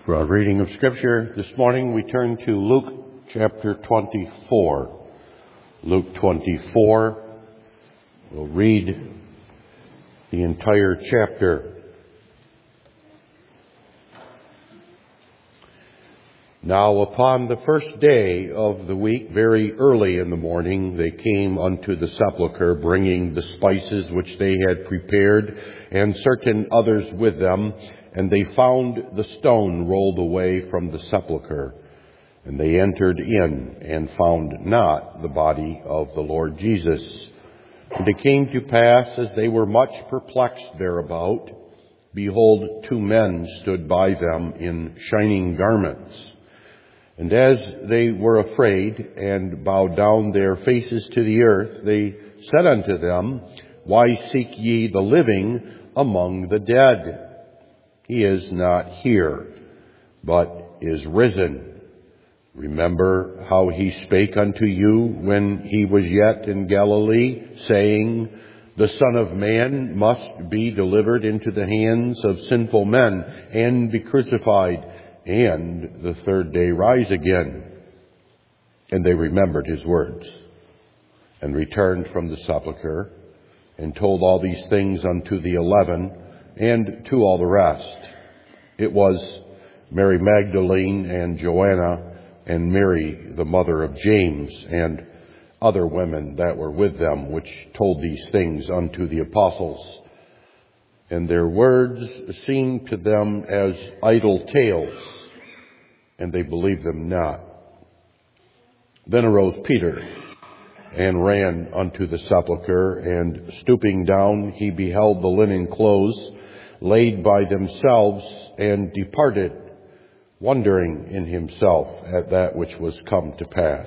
For our reading of Scripture this morning, we turn to Luke chapter 24. Luke 24, we'll read the entire chapter. Now upon the first day of the week, very early in the morning, they came unto the sepulchre, bringing the spices which they had prepared, and certain others with them. And they found the stone rolled away from the sepulchre. And they entered in, and found not the body of the Lord Jesus. And it came to pass, as they were much perplexed thereabout, behold, two men stood by them in shining garments. And as they were afraid, and bowed down their faces to the earth, they said unto them, Why seek ye the living among the dead? He is not here, but is risen. Remember how he spake unto you when he was yet in Galilee, saying, The Son of Man must be delivered into the hands of sinful men, and be crucified, and the third day rise again. And they remembered his words, and returned from the sepulchre, and told all these things unto the 11, and to all the rest. It was Mary Magdalene and Joanna and Mary, the mother of James, and other women that were with them, which told these things unto the apostles. And their words seemed to them as idle tales, and they believed them not. Then arose Peter, and ran unto the sepulchre, and stooping down, he beheld the linen clothes laid by themselves, and departed, wondering in himself at that which was come to pass.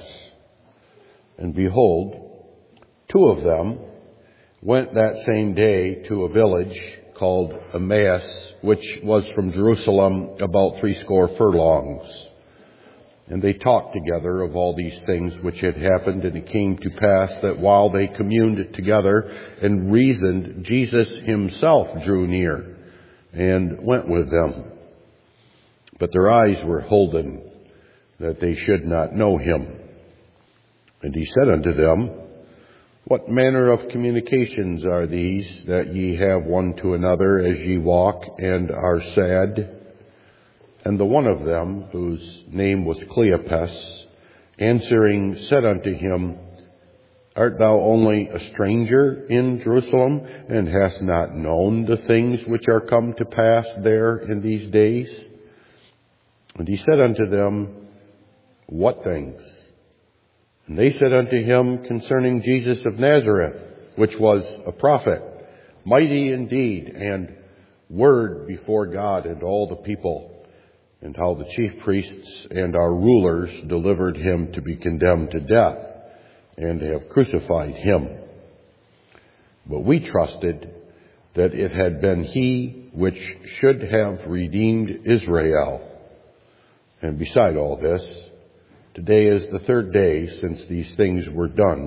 And behold, two of them went that same day to a village called Emmaus, which was from Jerusalem about 80 furlongs. And they talked together of all these things which had happened. And it came to pass that while they communed together and reasoned, Jesus himself drew near and went with them. But their eyes were holden, that they should not know him. And he said unto them, What manner of communications are these that ye have one to another as ye walk and are sad? And the one of them, whose name was Cleopas, answering said unto him, Art thou only a stranger in Jerusalem, and hast not known the things which are come to pass there in these days? And he said unto them, What things? And they said unto him concerning Jesus of Nazareth, which was a prophet, mighty in deed and word before God and all the people, and how the chief priests and our rulers delivered him to be condemned to death, and have crucified him. But we trusted that it had been he which should have redeemed Israel. And beside all this, today is the third day since these things were done.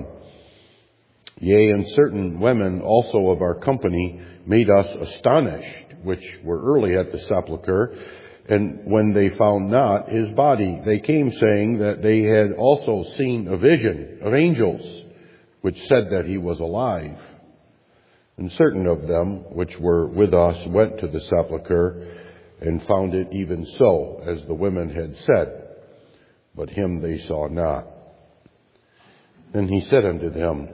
Yea, and certain women also of our company made us astonished, which were early at the sepulchre. And when they found not his body, they came saying that they had also seen a vision of angels, which said that he was alive. And certain of them which were with us went to the sepulchre, and found it even so, as the women had said, but him they saw not. Then he said unto them,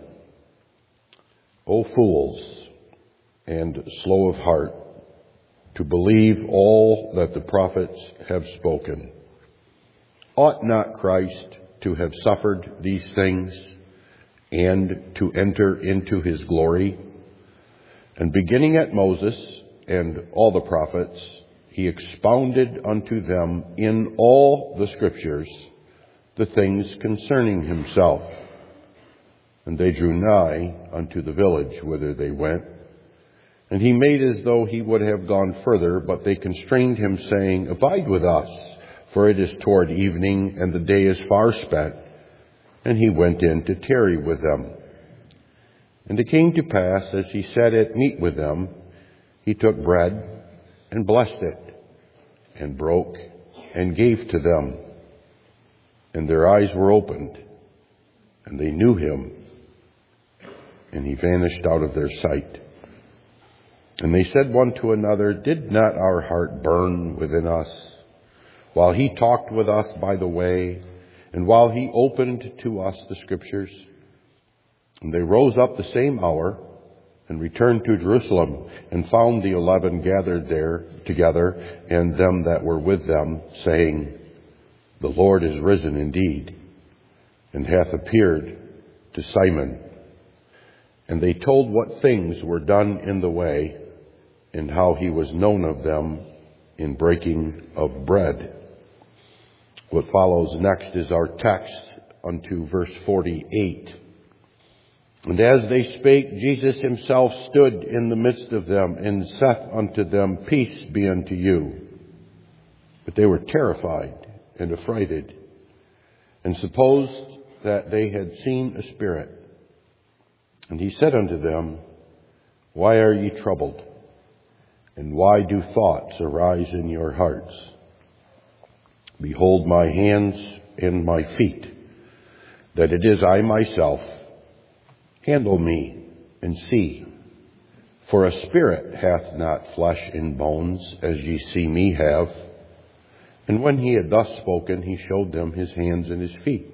O fools, and slow of heart, to believe all that the prophets have spoken. Ought not Christ to have suffered these things, and to enter into his glory? And beginning at Moses and all the prophets, he expounded unto them in all the Scriptures the things concerning himself. And they drew nigh unto the village whither they went. And he made as though he would have gone further, but they constrained him, saying, Abide with us, for it is toward evening, and the day is far spent. And he went in to tarry with them. And it came to pass, as he sat at meat with them, he took bread, and blessed it, and broke, and gave to them. And their eyes were opened, and they knew him, and he vanished out of their sight. And they said one to another, "Did not our heart burn within us while he talked with us by the way, and while he opened to us the Scriptures?" And they rose up the same hour and returned to Jerusalem, and found the 11 gathered there together, and them that were with them, saying, "The Lord is risen indeed, and hath appeared to Simon." And they told what things were done in the way, and how he was known of them in breaking of bread. What follows next is our text unto verse 48. "And as they spake, Jesus himself stood in the midst of them, and saith unto them, Peace be unto you. But they were terrified and affrighted, and supposed that they had seen a spirit. And he said unto them, Why are ye troubled? And why do thoughts arise in your hearts? Behold my hands and my feet, that it is I myself. Handle me and see. For a spirit hath not flesh and bones, as ye see me have. And when he had thus spoken, he showed them his hands and his feet.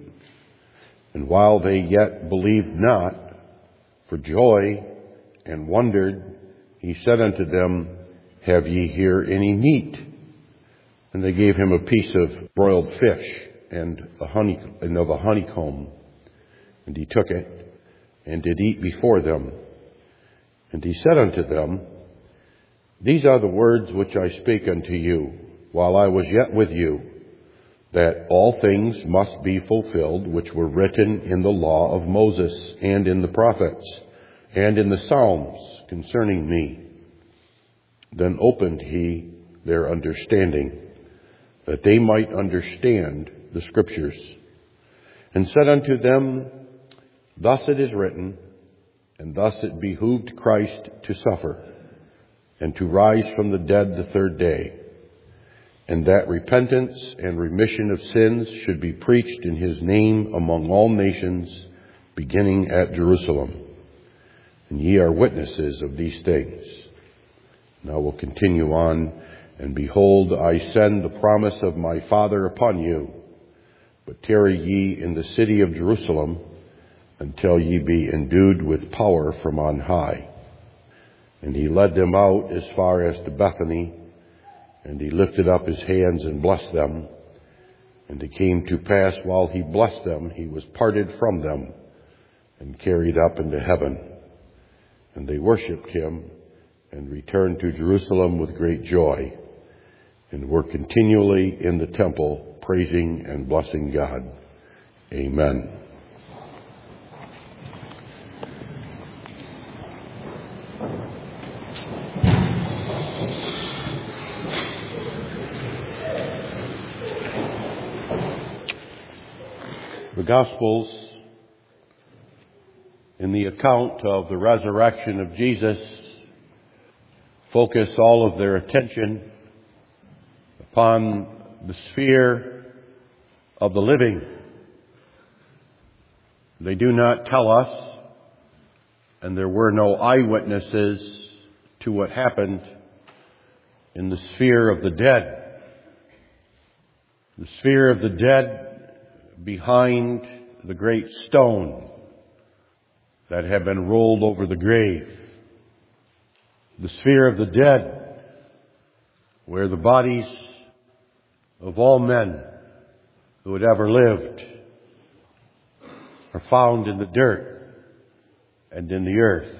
And while they yet believed not, for joy, and wondered, he said unto them, Have ye here any meat? And they gave him a piece of broiled fish and of a honeycomb. And he took it, and did eat before them. And he said unto them, These are the words which I spake unto you, while I was yet with you, that all things must be fulfilled which were written in the law of Moses, and in the prophets, and in the Psalms concerning me. Then opened he their understanding, that they might understand the Scriptures, and said unto them, Thus it is written, and thus it behooved Christ to suffer, and to rise from the dead the third day, and that repentance and remission of sins should be preached in his name among all nations, beginning at Jerusalem. And ye are witnesses of these things. Now we'll continue on. And behold, I send the promise of my Father upon you. But tarry ye in the city of Jerusalem, until ye be endued with power from on high. And he led them out as far as to Bethany, and he lifted up his hands and blessed them. And it came to pass, while he blessed them, he was parted from them, and carried up into heaven. And they worshipped him, and returned to Jerusalem with great joy, and were continually in the temple, praising and blessing God. Amen. The Gospels, in the account of the resurrection of Jesus, focus all of their attention upon the sphere of the living. They do not tell us, and there were no eyewitnesses to what happened in the sphere of the dead. The sphere of the dead behind the great stone that had been rolled over the grave. The sphere of the dead, where the bodies of all men who had ever lived are found in the dirt and in the earth.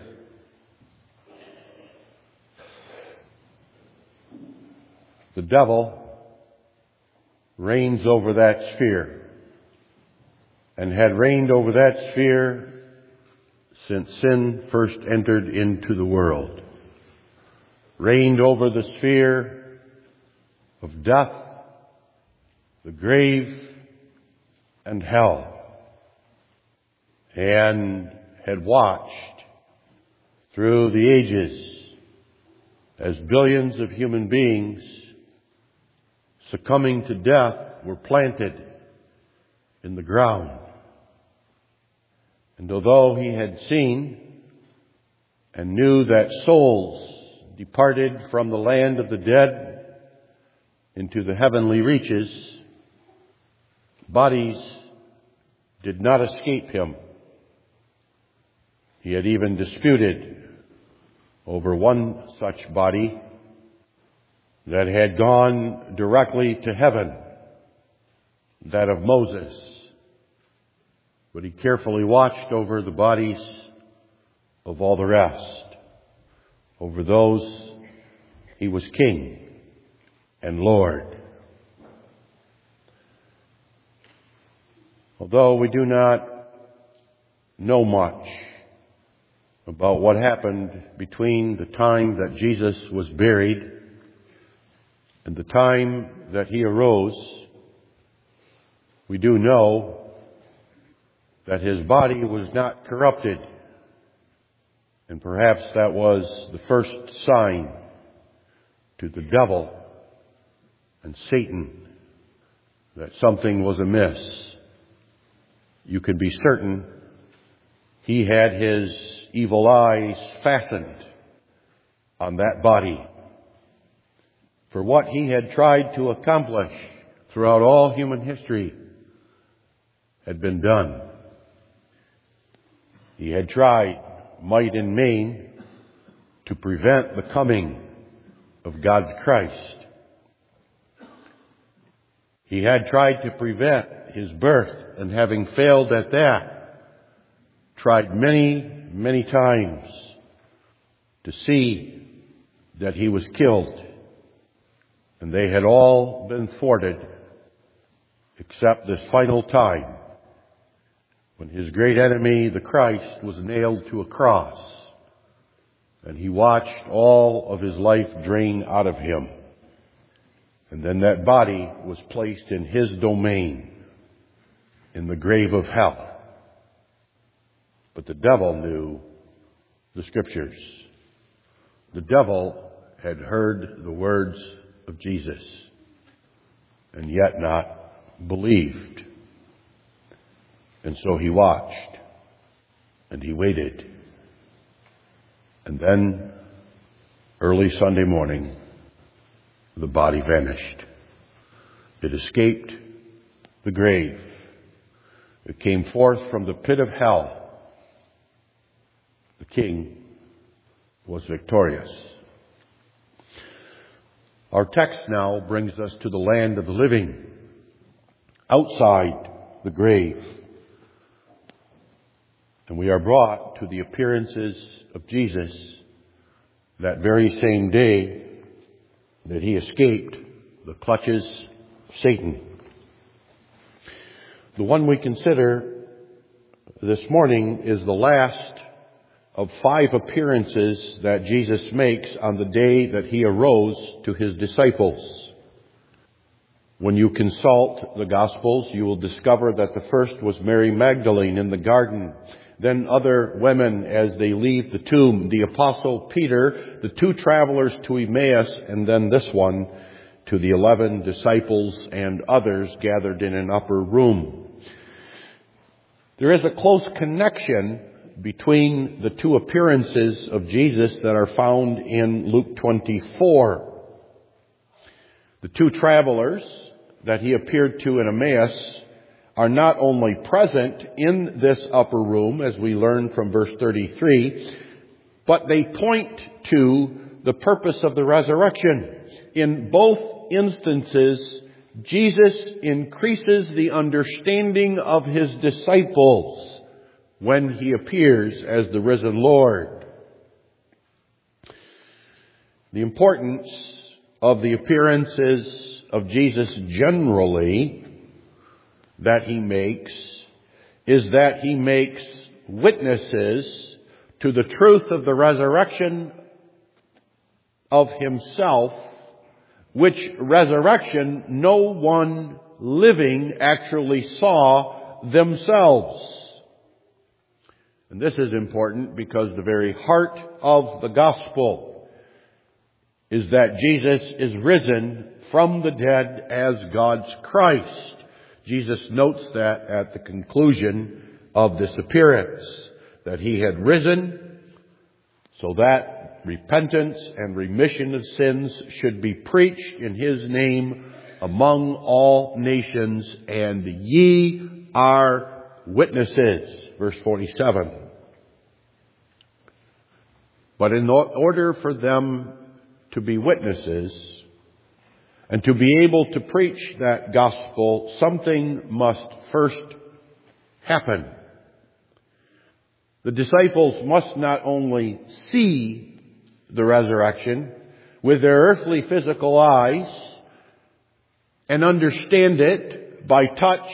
The devil reigns over that sphere, and had reigned over that sphere since sin first entered into the world. Reigned over the sphere of death, the grave, and hell, and had watched through the ages as billions of human beings succumbing to death, were planted in the ground. And although he had seen and knew that souls departed from the land of the dead into the heavenly reaches, bodies did not escape him. He had even disputed over one such body that had gone directly to heaven, that of Moses. But he carefully watched over the bodies of all the rest. Over those he was King and Lord. Although we do not know much about what happened between the time that Jesus was buried and the time that he arose, we do know that his body was not corrupted. And perhaps that was the first sign to the devil and Satan that something was amiss. You can be certain he had his evil eyes fastened on that body. For what he had tried to accomplish throughout all human history had been done. He had tried might and main to prevent the coming of God's Christ. He had tried to prevent his birth, and having failed at that, tried many, many times to see that he was killed. And they had all been thwarted except this final time when his great enemy, the Christ, was nailed to a cross, and he watched all of his life drain out of him. And then that body was placed in his domain, in the grave of hell. But the devil knew the Scriptures. The devil had heard the words of Jesus and yet not believed. And so he watched and he waited. And then, early Sunday morning, the body vanished. It escaped the grave. It came forth from the pit of hell. The King was victorious. Our text now brings us to the land of the living, outside the grave. And we are brought to the appearances of Jesus that very same day that he escaped the clutches of Satan. The one we consider this morning is the last of 5 appearances that Jesus makes on the day that he arose to his disciples. When you consult the Gospels, you will discover that the first was Mary Magdalene in the garden, then other women as they leave the tomb, the Apostle Peter, the 2 travelers to Emmaus, and then this one to the 11 disciples and others gathered in an upper room. There is a close connection between the 2 appearances of Jesus that are found in Luke 24. The 2 travelers that he appeared to in Emmaus are not only present in this upper room, as we learn from verse 33, but they point to the purpose of the resurrection. In both instances, Jesus increases the understanding of his disciples when he appears as the risen Lord. The importance of the appearances of Jesus generally that he makes is that he makes witnesses to the truth of the resurrection of himself, which resurrection no one living actually saw themselves. And this is important because the very heart of the gospel is that Jesus is risen from the dead as God's Christ. Jesus notes that at the conclusion of this appearance, that he had risen so that repentance and remission of sins should be preached in his name among all nations, and ye are witnesses. Verse 47. But in order for them to be witnesses and to be able to preach that gospel, something must first happen. The disciples must not only see the resurrection with their earthly physical eyes and understand it by touch,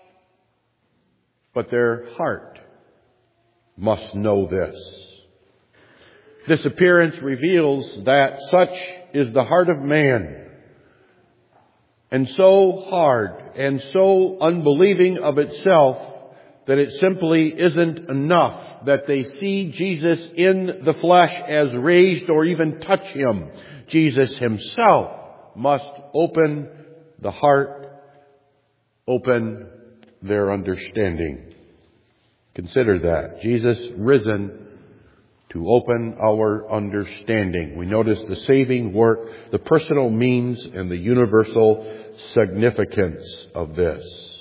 but their heart must know this. This appearance reveals that such is the heart of man, and so hard and so unbelieving of itself that it simply isn't enough that they see Jesus in the flesh as raised or even touch him. Jesus himself must open the heart, open their understanding. Consider that. Jesus risen to open our understanding. We notice the saving work, the personal means, and the universal significance of this.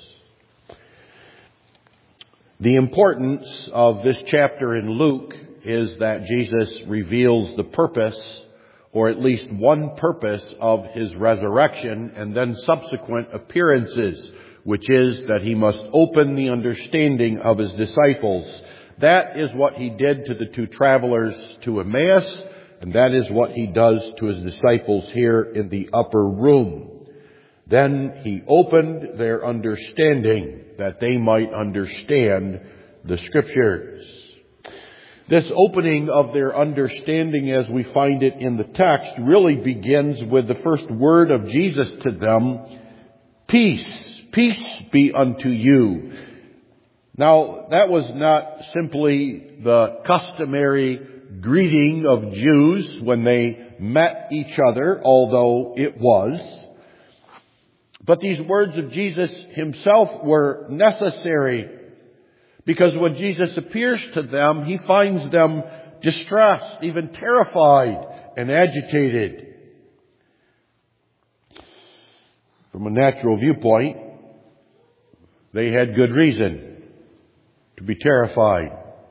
The importance of this chapter in Luke is that Jesus reveals the purpose, or at least one purpose, of his resurrection and then subsequent appearances, which is that he must open the understanding of his disciples. That is what he did to the two travelers to Emmaus, and that is what he does to his disciples here in the upper room. Then he opened their understanding that they might understand the Scriptures. This opening of their understanding, as we find it in the text, really begins with the first word of Jesus to them, peace, peace be unto you. Now, that was not simply the customary greeting of Jews when they met each other, although it was. But these words of Jesus himself were necessary, because when Jesus appears to them, he finds them distressed, even terrified and agitated. From a natural viewpoint, they had good reason to be terrified.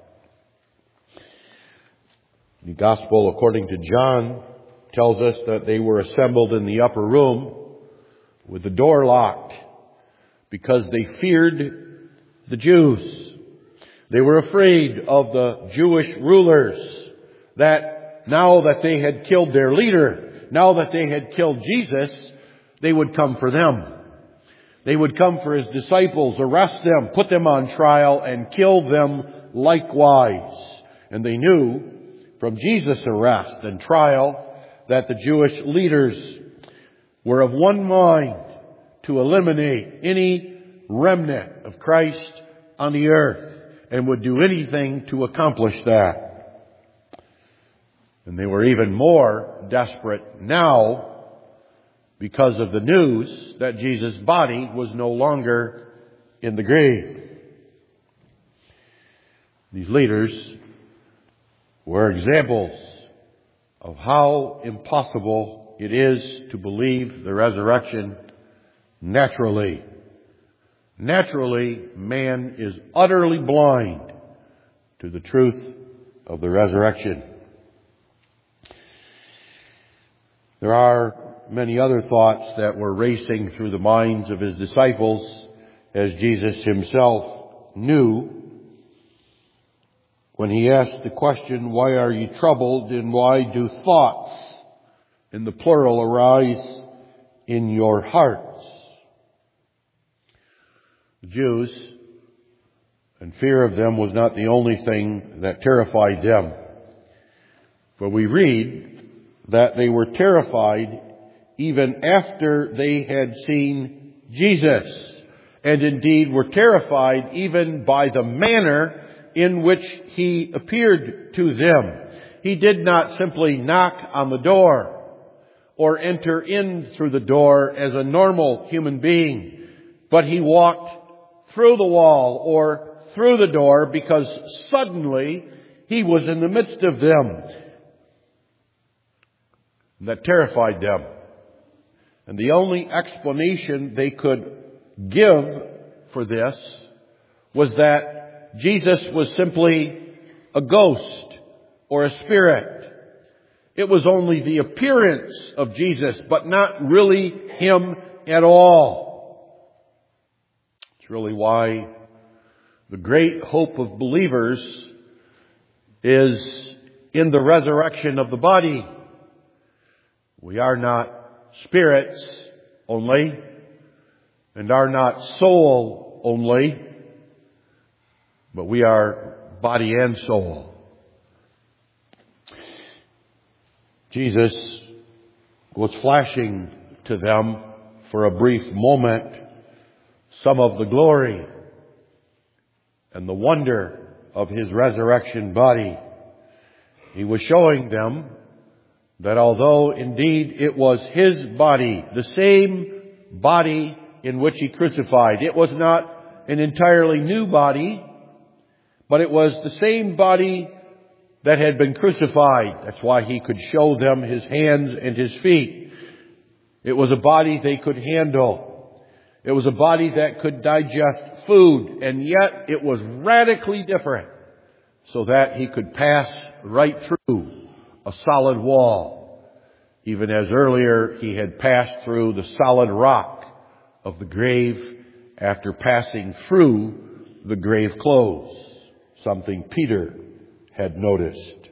The Gospel, according to John, tells us that they were assembled in the upper room with the door locked because they feared the Jews. They were afraid of the Jewish rulers, that now that they had killed their leader, now that they had killed Jesus, they would come for them. They would come for his disciples, arrest them, put them on trial, and kill them likewise. And they knew from Jesus' arrest and trial that the Jewish leaders were of one mind to eliminate any remnant of Christ on the earth, and would do anything to accomplish that. And they were even more desperate now because of the news that Jesus' body was no longer in the grave. These leaders were examples of how impossible it is to believe the resurrection naturally. Naturally, man is utterly blind to the truth of the resurrection. There are many other thoughts that were racing through the minds of his disciples, as Jesus himself knew when he asked the question, why are you troubled, and why do thoughts, in the plural, arise in your hearts? The Jews, and fear of them was not the only thing that terrified them. For we read that they were terrified even after they had seen Jesus, and indeed were terrified even by the manner in which he appeared to them. He did not simply knock on the door, or enter in through the door as a normal human being, but he walked through the wall or through the door because suddenly he was in the midst of them. That terrified them. And the only explanation they could give for this was that Jesus was simply a ghost or a spirit. It was only the appearance of Jesus, but not really him at all. It's really why the great hope of believers is in the resurrection of the body. We are not spirits only, and are not soul only, but we are body and soul. Jesus was flashing to them for a brief moment some of the glory and the wonder of his resurrection body. He was showing them that although indeed it was his body, the same body in which he crucified, it was not an entirely new body, but it was the same body that had been crucified. That's why he could show them his hands and his feet. It was a body they could handle. It was a body that could digest food, and yet it was radically different, so that he could pass right through a solid wall, even as earlier he had passed through the solid rock of the grave after passing through the grave clothes, something Peter had noticed.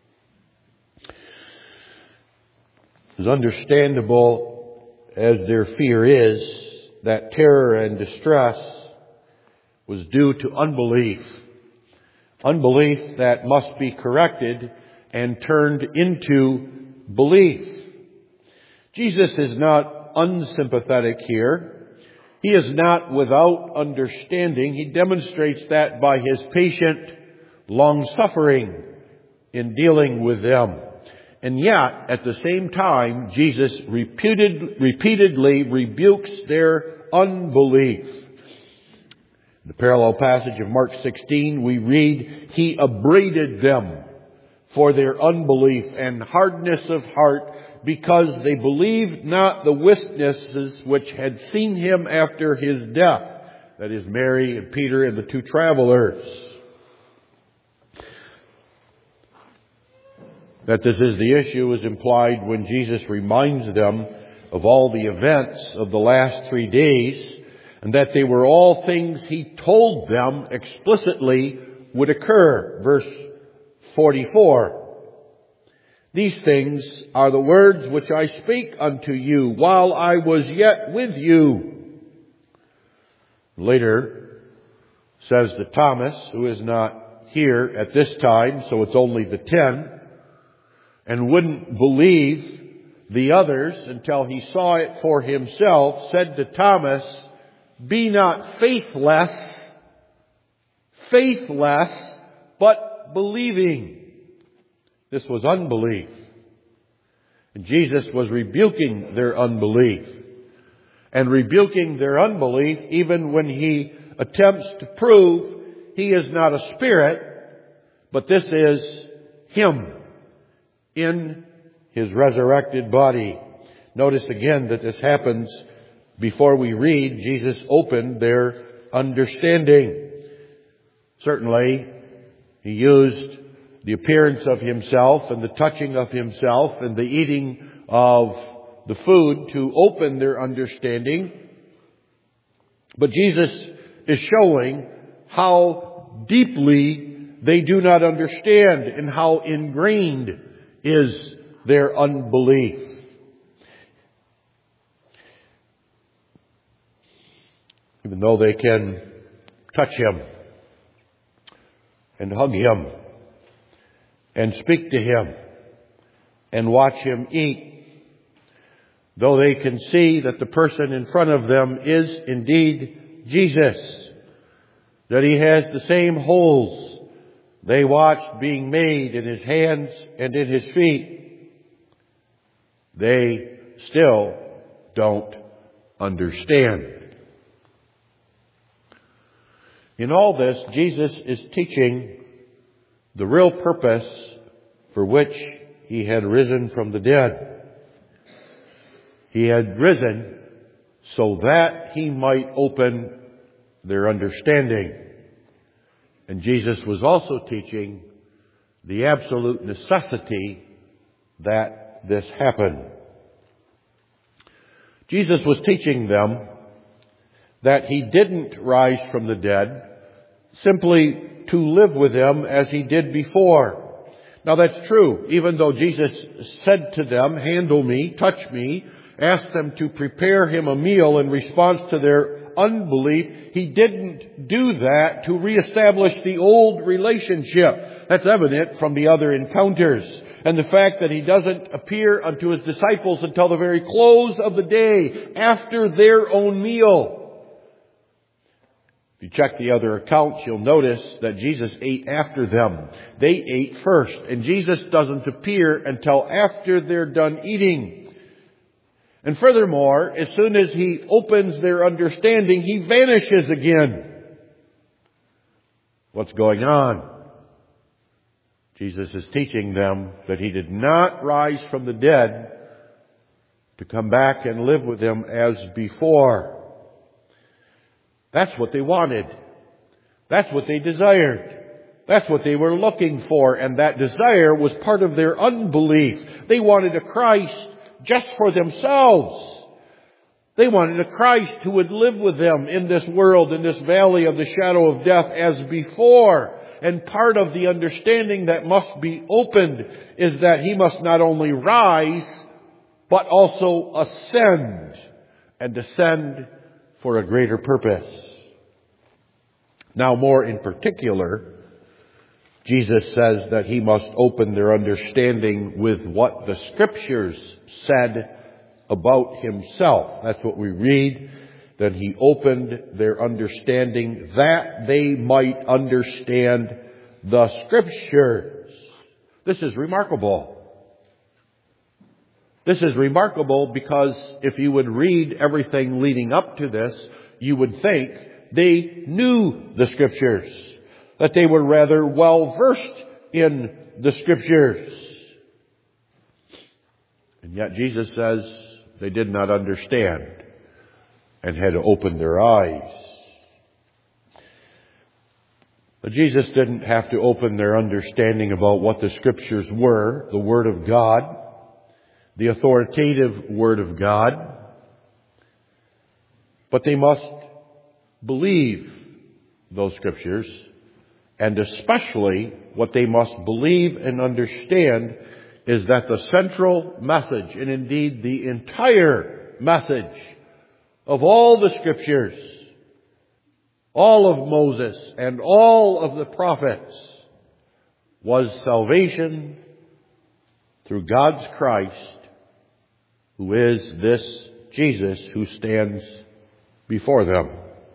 As understandable as their fear is, that terror and distress was due to unbelief. Unbelief that must be corrected and turned into belief. Jesus is not unsympathetic here. He is not without understanding. He demonstrates that by his patient long-suffering in dealing with them. And yet, at the same time, Jesus repeatedly rebukes their unbelief. In the parallel passage of Mark 16, we read, he upbraided them for their unbelief and hardness of heart, because they believed not the witnesses which had seen him after his death. That is, Mary and Peter and the two travelers. That this is the issue is implied when Jesus reminds them of all the events of the last 3 days, and that they were all things he told them explicitly would occur. Verse 44. These things are the words which I speak unto you while I was yet with you. Later, says that Thomas, who is not here at this time, so it's only the 10, and wouldn't believe the others until he saw it for himself, said to Thomas, be not faithless, but believing. This was unbelief. And Jesus was rebuking their unbelief. And rebuking their unbelief even when he attempts to prove he is not a spirit, but this is him in his resurrected body. Notice again that this happens before we read, Jesus opened their understanding. Certainly, he used the appearance of himself and the touching of himself and the eating of the food to open their understanding. But Jesus is showing how deeply they do not understand and how ingrained is their unbelief. Even though they can touch him and hug him and speak to him and watch him eat, though they can see that the person in front of them is indeed Jesus, that he has the same holes they watched being made in his hands and in his feet, They still don't understand. In all this, Jesus is teaching the real purpose for which He had risen from the dead. He had risen so that He might open their understanding. And Jesus was also teaching the absolute necessity that this happen. Jesus was teaching them that He didn't rise from the dead simply to live with them as He did before. Now that's true. Even though Jesus said to them, "Handle me, touch me," asked them to prepare Him a meal in response to their unbelief, He didn't do that to reestablish the old relationship. That's evident from the other encounters and the fact that He doesn't appear unto His disciples until the very close of the day after their own meal. If you check the other accounts, you'll notice that Jesus ate after them. They ate first, and Jesus doesn't appear until after they're done eating. And furthermore, as soon as He opens their understanding, He vanishes again. What's going on? Jesus is teaching them that He did not rise from the dead to come back and live with them as before. That's what they wanted. That's what they desired. That's what they were looking for. And that desire was part of their unbelief. They wanted a Christ just for themselves. They wanted a Christ who would live with them in this world, in this valley of the shadow of death as before. And part of the understanding that must be opened is that He must not only rise, but also ascend, and descend for a greater purpose. Now, more in particular, Jesus says that He must open their understanding with what the Scriptures said about Himself. That's what we read, that He opened their understanding that they might understand the Scriptures. This is remarkable. This is remarkable because if you would read everything leading up to this, you would think they knew the Scriptures, that they were rather well versed in the Scriptures. And yet Jesus says they did not understand and had to open their eyes. But Jesus didn't have to open their understanding about what the Scriptures were, the Word of God, the authoritative Word of God. But they must believe those Scriptures, and especially what they must believe and understand is that the central message, and indeed the entire message of all the Scriptures, all of Moses and all of the prophets, was salvation through God's Christ, who is this Jesus who stands before them.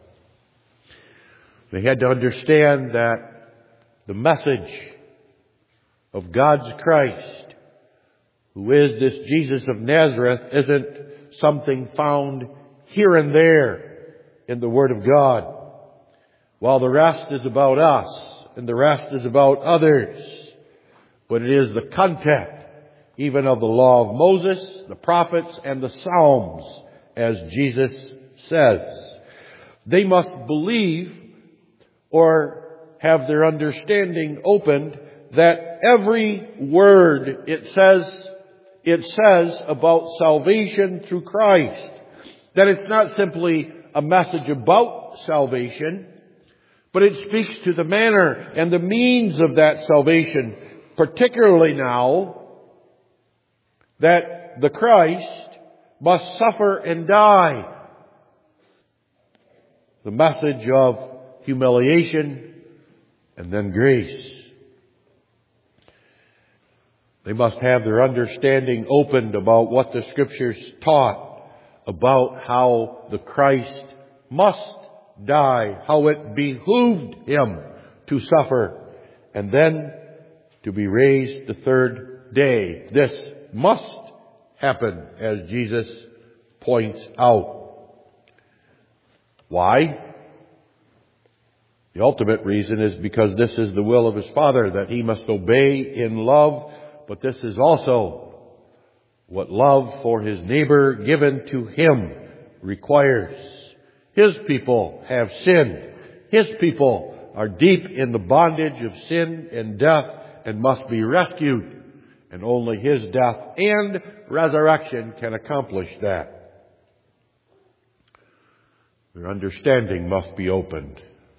They had to understand that the message of God's Christ, who is this Jesus of Nazareth, isn't something found here and there in the Word of God, while the rest is about us and the rest is about others. But it is the content even of the law of Moses, the prophets, and the Psalms, as Jesus says. They must believe or have their understanding opened that every word it says about salvation through Christ, that it's not simply a message about salvation, but it speaks to the manner and the means of that salvation, particularly now that the Christ must suffer and die. The message of humiliation and then grace. They must have their understanding opened about what the Scriptures taught about how the Christ must die, how it behooved Him to suffer and then to be raised the third day. This must happen, as Jesus points out. Why? The ultimate reason is because this is the will of His Father, that He must obey in love, but this is also what love for His neighbor given to Him requires. His people have sinned. His people are deep in the bondage of sin and death and must be rescued. And only His death and resurrection can accomplish that. Their understanding must be opened.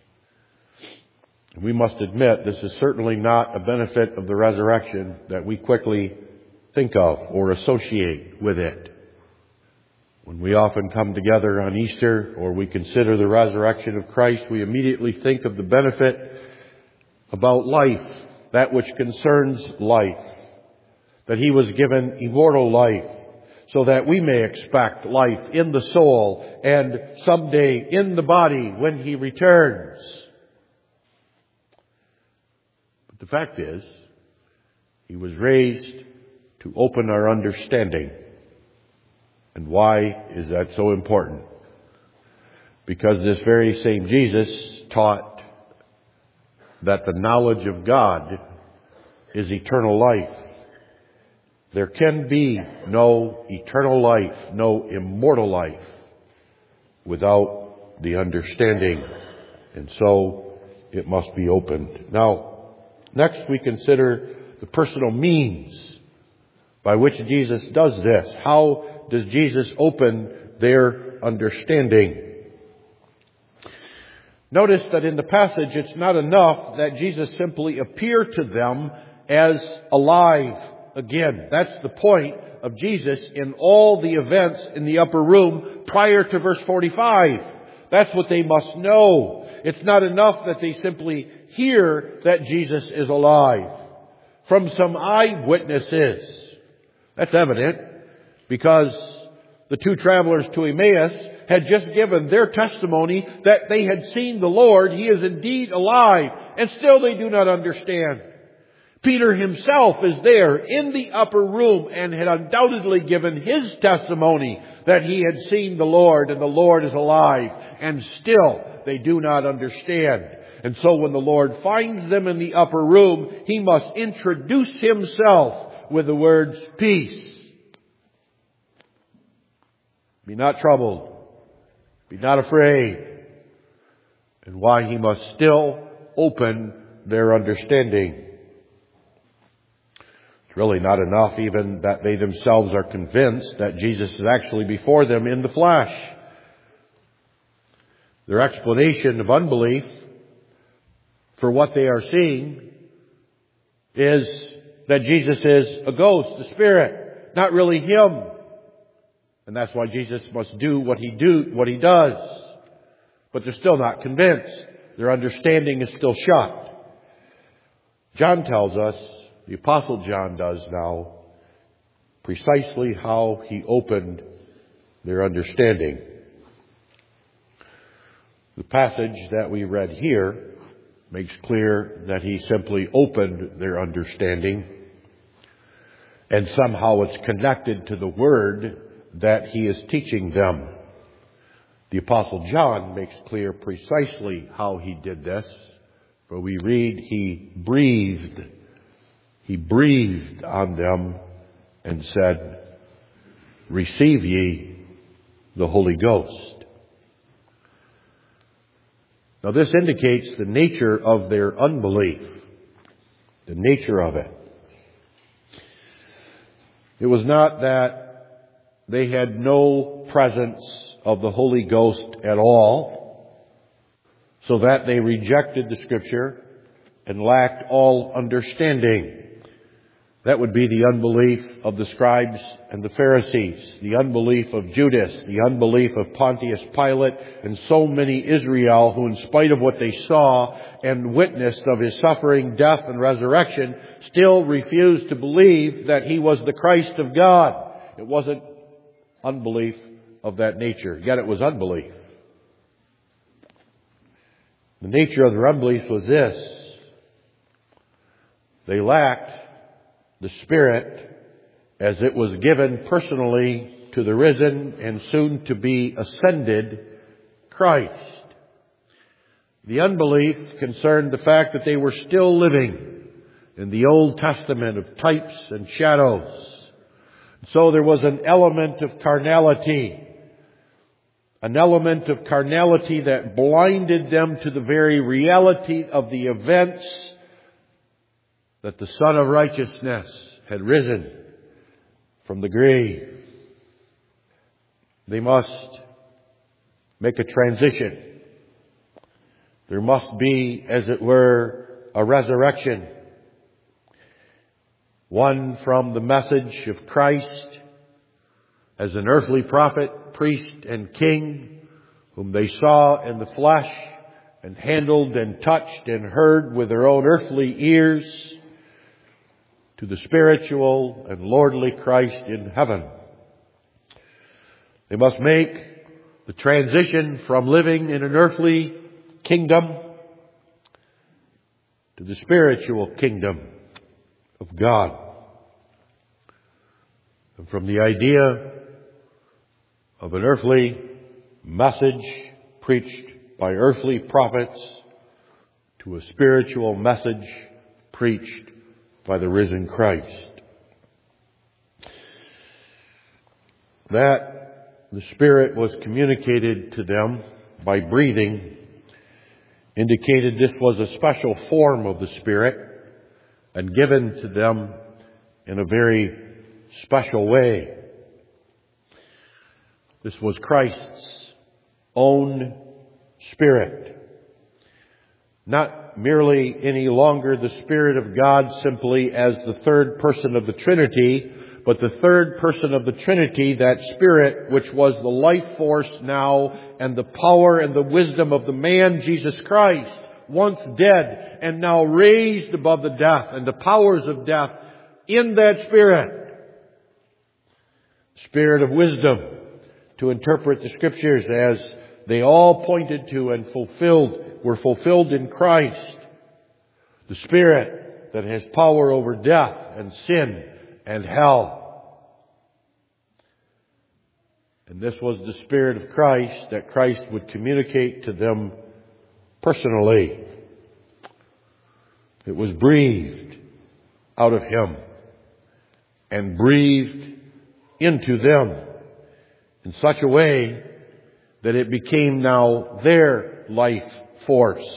We must admit this is certainly not a benefit of the resurrection that we quickly think of or associate with it. When we often come together on Easter or we consider the resurrection of Christ, we immediately think of the benefit about life, that which concerns life, that He was given immortal life so that we may expect life in the soul and someday in the body when He returns. But the fact is, He was raised to open our understanding. And why is that so important? Because this very same Jesus taught that the knowledge of God is eternal life. There can be no eternal life, no immortal life, without the understanding. And so it must be opened. Now, next we consider the personal means by which Jesus does this. How does Jesus open their understanding? Notice that in the passage it's not enough that Jesus simply appeared to them as alive again. That's the point of Jesus in all the events in the upper room prior to verse 45. That's what they must know. It's not enough that they simply hear that Jesus is alive from some eyewitnesses. That's evident because the two travelers to Emmaus had just given their testimony that they had seen the Lord. He is indeed alive, and still they do not understand. Peter himself is there in the upper room and had undoubtedly given his testimony that he had seen the Lord and the Lord is alive, and still they do not understand. And so when the Lord finds them in the upper room, He must introduce Himself with the words, peace. Be not troubled. Be not afraid. And why He must still open their understanding. It's really not enough even that they themselves are convinced that Jesus is actually before them in the flesh. Their explanation of unbelief for what they are seeing is that Jesus is a ghost, a spirit, not really Him. And that's why Jesus must do what He does. But they're still not convinced. Their understanding is still shut. John tells us, the Apostle John does now, precisely how he opened their understanding. The passage that we read here makes clear that he simply opened their understanding, and somehow it's connected to the word that he is teaching them. The Apostle John makes clear precisely how he did this, for we read he breathed on them and said, "Receive ye the Holy Ghost." Now this indicates the nature of their unbelief, the nature of it. It was not that they had no presence of the Holy Ghost at all, so that they rejected the Scripture and lacked all understanding. That would be the unbelief of the scribes and the Pharisees, the unbelief of Judas, the unbelief of Pontius Pilate, and so many Israel who, in spite of what they saw and witnessed of His suffering, death, and resurrection, still refused to believe that He was the Christ of God. It wasn't unbelief of that nature, yet it was unbelief. The nature of their unbelief was this: they lacked the Spirit as it was given personally to the risen and soon to be ascended Christ. The unbelief concerned the fact that they were still living in the Old Testament of types and shadows. So there was an element of carnality that blinded them to the very reality of the events that the Son of Righteousness had risen from the grave. They must make a transition. There must be, as it were, a resurrection. One from the message of Christ as an earthly prophet, priest, and king, whom they saw in the flesh and handled and touched and heard with their own earthly ears, to the spiritual and lordly Christ in heaven. They must make the transition from living in an earthly kingdom to the spiritual kingdom of God. And from the idea of an earthly message preached by earthly prophets to a spiritual message preached by the risen Christ. That the Spirit was communicated to them by breathing indicated this was a special form of the Spirit and given to them in a very special way. This was Christ's own Spirit. Not merely any longer the Spirit of God simply as the third person of the Trinity, but the third person of the Trinity, that Spirit which was the life force now and the power and the wisdom of the man Jesus Christ, once dead and now raised above the death and the powers of death in that Spirit. Spirit of wisdom to interpret the Scriptures as they all pointed to and were fulfilled in Christ. The Spirit that has power over death and sin and hell. And this was the Spirit of Christ that Christ would communicate to them personally. It was breathed out of Him and breathed into them in such a way that it became now their life force,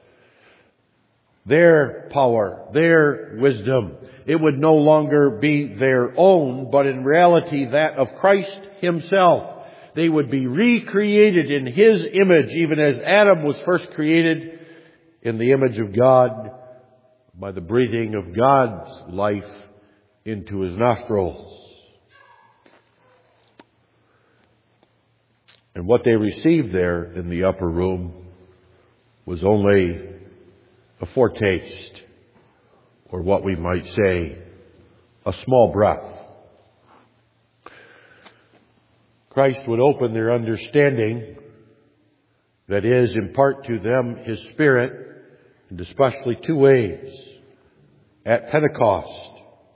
their power, their wisdom. It would no longer be their own, but in reality that of Christ Himself. They would be recreated in His image, even as Adam was first created in the image of God by the breathing of God's life into his nostrils. And what they received there in the upper room was only a foretaste, or what we might say, a small breath. Christ would open their understanding, that is, impart to them His Spirit, in especially two ways. At Pentecost,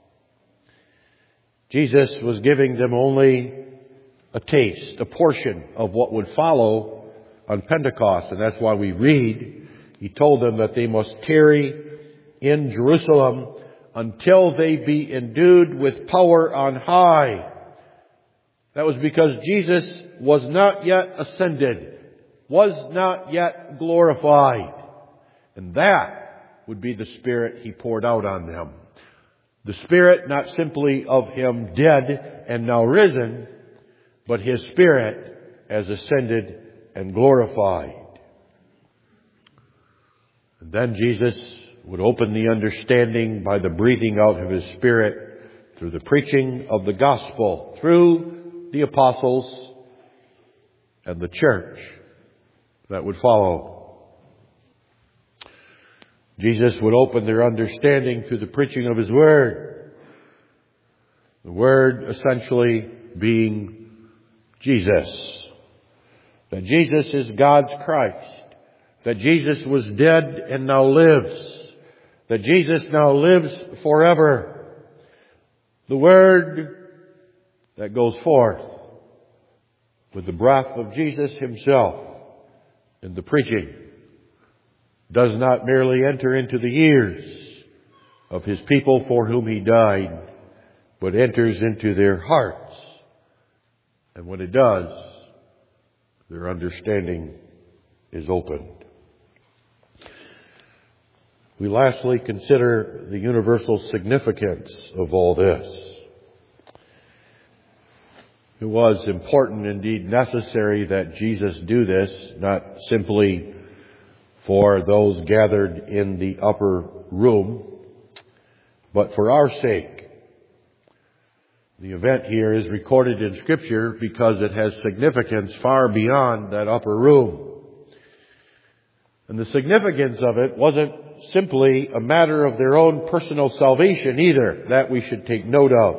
Jesus was giving them only a taste, a portion of what would follow on Pentecost. And that's why we read, He told them that they must tarry in Jerusalem until they be endued with power on high. That was because Jesus was not yet ascended, was not yet glorified. And that would be the Spirit He poured out on them. The Spirit not simply of Him dead and now risen, but His Spirit as ascended and glorified. And then Jesus would open the understanding by the breathing out of His Spirit through the preaching of the gospel, through the apostles and the church that would follow. Jesus would open their understanding through the preaching of His Word. The Word essentially being Jesus. That Jesus is God's Christ. That Jesus was dead and now lives. That Jesus now lives forever. The Word that goes forth with the breath of Jesus Himself in the preaching does not merely enter into the ears of His people for whom He died, but enters into their hearts. And when it does, their understanding is opened. We lastly consider the universal significance of all this. It was important, indeed necessary, that Jesus do this, not simply for those gathered in the upper room, but for our sake. The event here is recorded in Scripture because it has significance far beyond that upper room. And the significance of it wasn't simply a matter of their own personal salvation either. That we should take note of.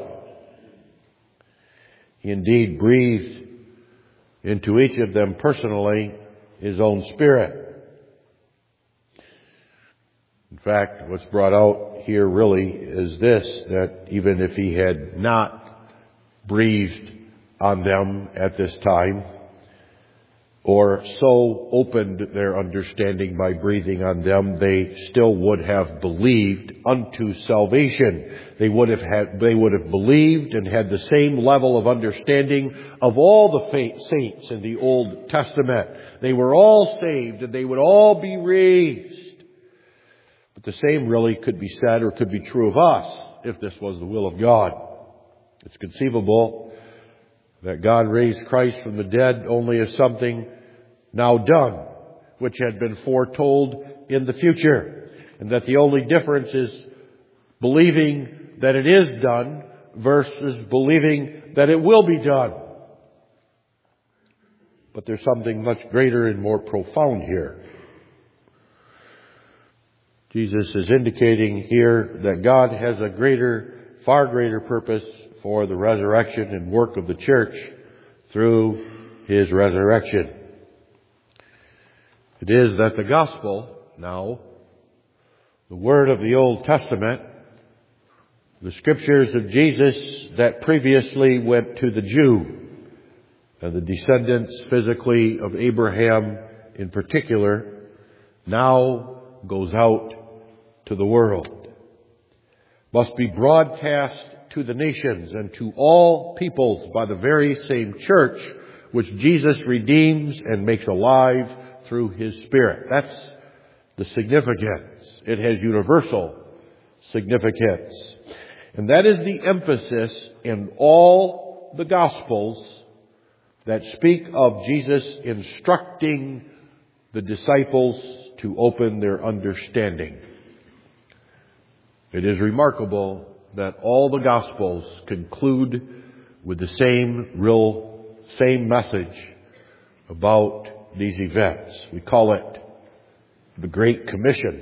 He indeed breathed into each of them personally His own Spirit. In fact, what's brought out here really is this, that even if He had not breathed on them at this time, or so opened their understanding by breathing on them, they still would have believed unto salvation. They would have believed and had the same level of understanding of all the saints in the Old Testament. They were all saved and they would all be raised. But the same really could be said or could be true of us if this was the will of God. It's conceivable that God raised Christ from the dead only as something now done, which had been foretold in the future, and that the only difference is believing that it is done versus believing that it will be done. But there's something much greater and more profound here. Jesus is indicating here that God has a far greater purpose for the resurrection and work of the church through His resurrection. It is that the gospel, now, the word of the Old Testament, the scriptures of Jesus that previously went to the Jew, and the descendants physically of Abraham in particular, now goes out to the world, must be broadcast to the nations and to all peoples by the very same church which Jesus redeems and makes alive through His Spirit. That's the significance. It has universal significance. And that is the emphasis in all the Gospels that speak of Jesus instructing the disciples to open their understanding. It is remarkable that all the Gospels conclude with the same message about these events. We call it the Great Commission.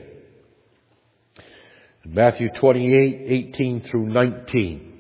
In Matthew 28:18 through 19,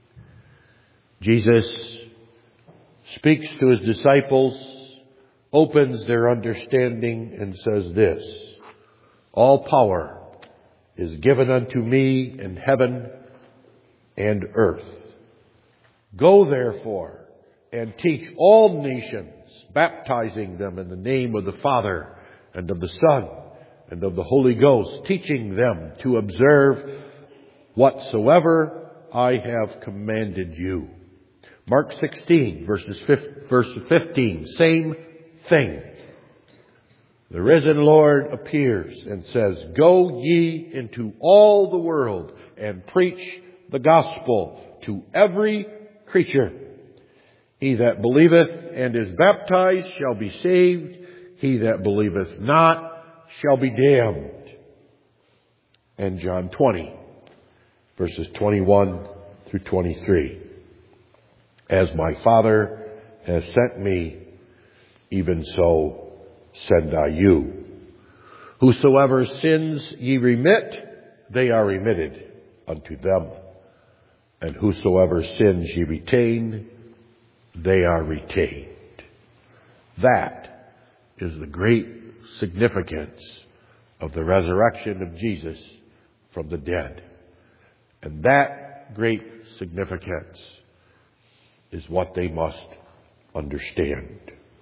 Jesus speaks to His disciples, opens their understanding, and says this: "All power is given unto me in heaven and earth. Go therefore and teach all nations, baptizing them in the name of the Father and of the Son and of the Holy Ghost, teaching them to observe whatsoever I have commanded you." Mark 16, verse 15, same thing. The risen Lord appears and says, "Go ye into all the world and preach the gospel to every creature. He that believeth and is baptized shall be saved. He that believeth not shall be damned." And John 20, verses 21 through 23. "As my Father has sent me, even so send I you. Whosoever sins ye remit, they are remitted unto them. And whosoever sins ye retain, they are retained." That is the great significance of the resurrection of Jesus from the dead. And that great significance is what they must understand.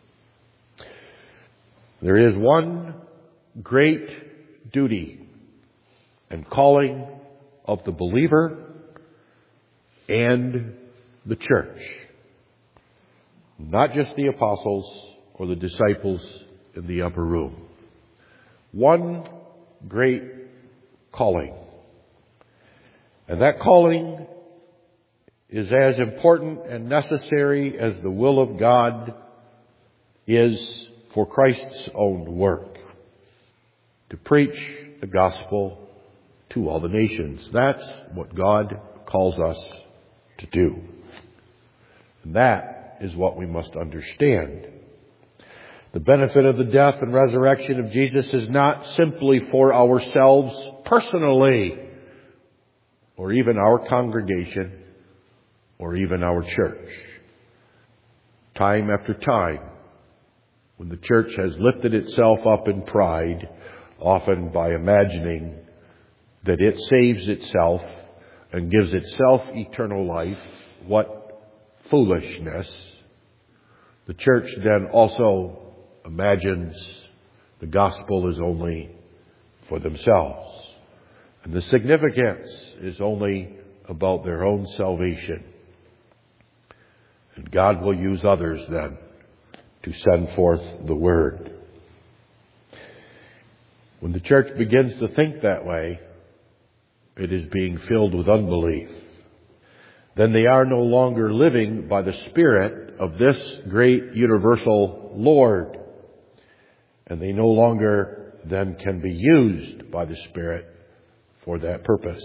There is one great duty and calling of the believer and the church. Not just the apostles or the disciples in the upper room. One great calling. And that calling is as important and necessary as the will of God is for Christ's own work. To preach the gospel to all the nations. That's what God calls us to do. And that is what we must understand. The benefit of the death and resurrection of Jesus is not simply for ourselves personally, or even our congregation, or even our church. Time after time, when the church has lifted itself up in pride, often by imagining that it saves itself and gives itself eternal life, what foolishness. The church then also imagines the gospel is only for themselves. And the significance is only about their own salvation. And God will use others then to send forth the word. When the church begins to think that way, it is being filled with unbelief. Then they are no longer living by the Spirit of this great universal Lord. And they no longer then can be used by the Spirit for that purpose.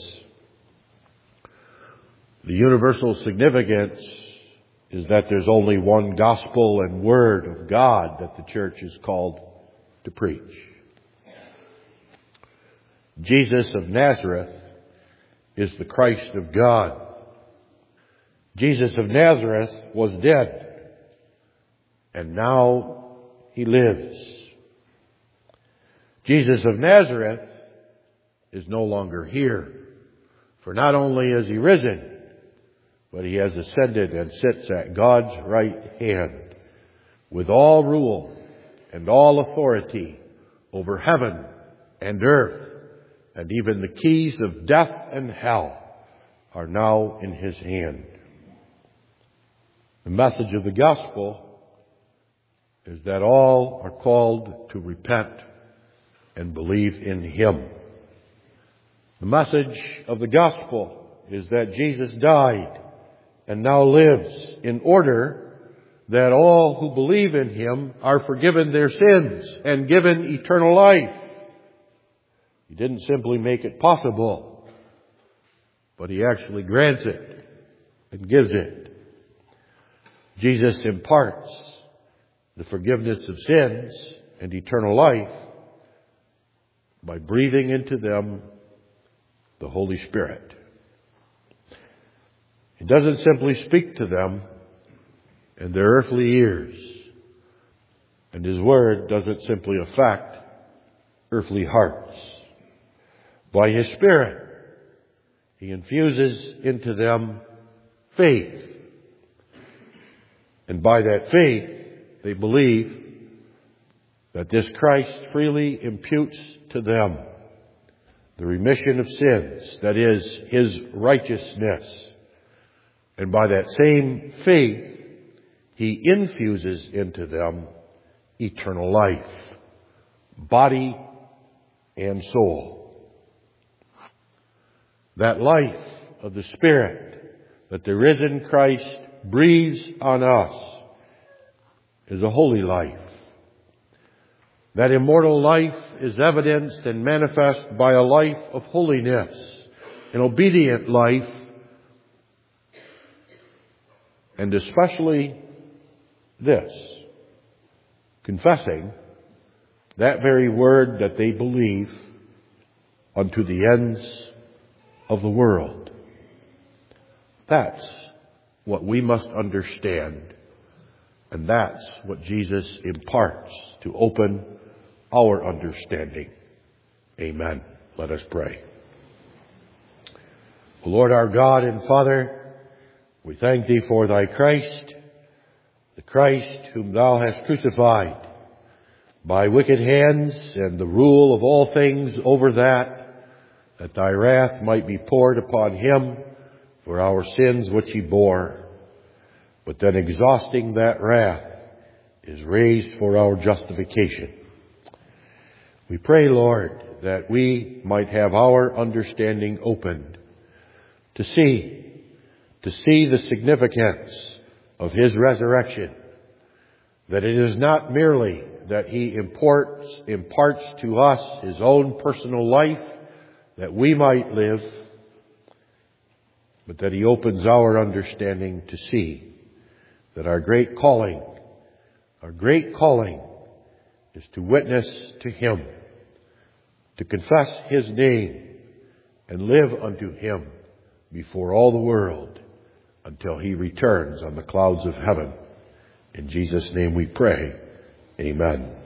The universal significance is that there's only one gospel and word of God that the church is called to preach. Jesus of Nazareth is the Christ of God. Jesus of Nazareth was dead, and now he lives. Jesus of Nazareth is no longer here, for not only is he risen, but he has ascended and sits at God's right hand with all rule and all authority over heaven and earth, and even the keys of death and hell are now in his hand. The message of the gospel is that all are called to repent and believe in him. The message of the gospel is that Jesus died and now lives in order that all who believe in him are forgiven their sins and given eternal life. He didn't simply make it possible, but he actually grants it and gives it. Jesus imparts the forgiveness of sins and eternal life by breathing into them the Holy Spirit. He doesn't simply speak to them in their earthly ears, and his word doesn't simply affect earthly hearts. By his Spirit, he infuses into them faith. And by that faith, they believe that this Christ freely imputes to them the remission of sins, that is, his righteousness. And by that same faith, he infuses into them eternal life, body and soul. That life of the Spirit that the risen Christ breathes on us is a holy life. That immortal life is evidenced and manifest by a life of holiness, an obedient life, and especially this, confessing that very word that they believe unto the ends of the world. That's what we must understand, and that's what Jesus imparts to open our understanding. Amen. Let us pray. O Lord our God and Father, We thank Thee for Thy Christ, the Christ whom Thou hast crucified by wicked hands and the rule of all things over that Thy wrath might be poured upon Him for our sins which He bore. But then exhausting that wrath is raised for our justification. We pray, Lord, that we might have our understanding opened to see the significance of His resurrection, that it is not merely that He imparts to us His own personal life that we might live, but that He opens our understanding to see that our great calling is to witness to Him, to confess His name, and live unto Him before all the world until He returns on the clouds of heaven. In Jesus' name we pray. Amen.